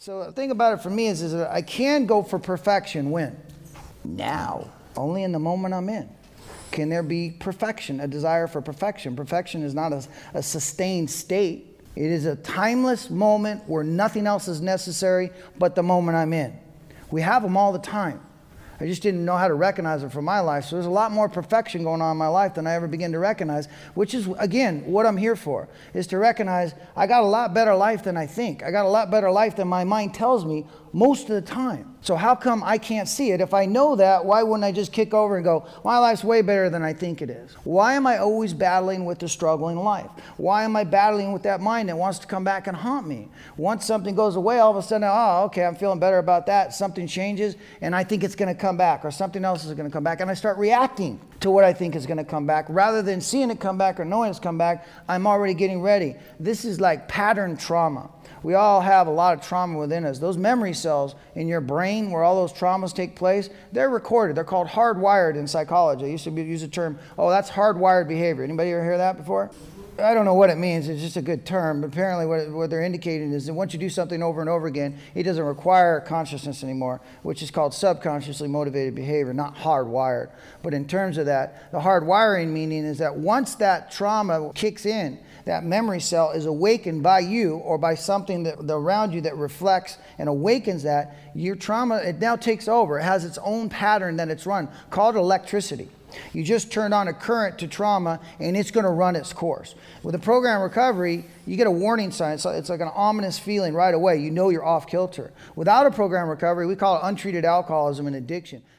So the thing about it for me is that I can go for perfection when? Now. Only in the moment I'm in. Can there be perfection, a desire for perfection? Perfection is not a sustained state. It is a timeless moment where nothing else is necessary but the moment I'm in. We have them all the time. I just didn't know how to recognize it for my life. So there's a lot more perfection going on in my life than I ever began to recognize, which is, again, what I'm here for, is to recognize I got a lot better life than I think. I got a lot better life than my mind tells me most of the time. So how come I can't see it? If I know that, why wouldn't I just kick over and go, my life's way better than I think it is? Why am I always battling with the struggling life? Why am I battling with that mind that wants to come back and haunt me? Once something goes away, all of a sudden, oh, okay, I'm feeling better about that. Something changes, and I think it's going to come back, or something else is going to come back, and I start reacting to what I think is going to come back. Rather than seeing it come back or knowing it's come back, I'm already getting ready. This is like pattern trauma. We all have a lot of trauma within us. Those memory cells in your brain where all those traumas take place, they're recorded. They're called hardwired in psychology. I used to use the term, oh, that's hardwired behavior. Anybody ever hear that before? I don't know what it means. It's just a good term. But apparently what they're indicating is that once you do something over and over again, it doesn't require consciousness anymore, which is called subconsciously motivated behavior, not hardwired. But in terms of that, the hardwiring meaning is that once that trauma kicks in, that memory cell is awakened by you or by something that around you that reflects and awakens that, your trauma, it now takes over. It has its own pattern that it's run, called electricity. You just turned on a current to trauma and it's going to run its course. With a program recovery, you get a warning sign. It's like an ominous feeling right away. You know you're off kilter. Without a program recovery, we call it untreated alcoholism and addiction.